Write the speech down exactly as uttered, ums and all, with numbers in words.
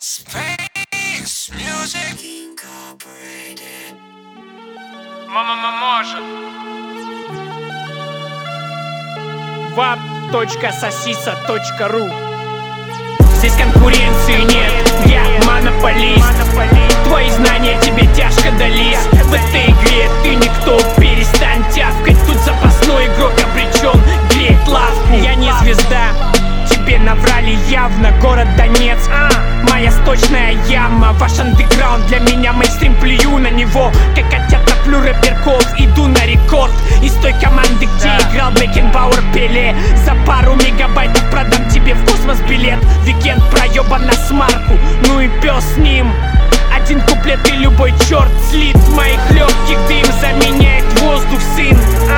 Space Music Incorporated. Мама может. вап точка сосиса точка ру. Здесь конкуренции нет, я монополист. Твои знания тебе тяжко дались. В этой игре ты никто, перестань тявкать. Тут запасной игрок обречен греть лавку. Я не звезда, тебе наврали явно. Город Донецк, моя сточная яма. Ваш андеграунд для меня мейнстрим, плюю на него. Как котят топлю рэперков, иду на рекорд. Из той команды, где играл Бекенбауэр, Пеле. За пару мегабайтов продам тебе в космос билет. Викенд проебан на смарку, ну и пес с ним. Один куплет и любой черт слит. Моих легких дым заменяет воздух, сын.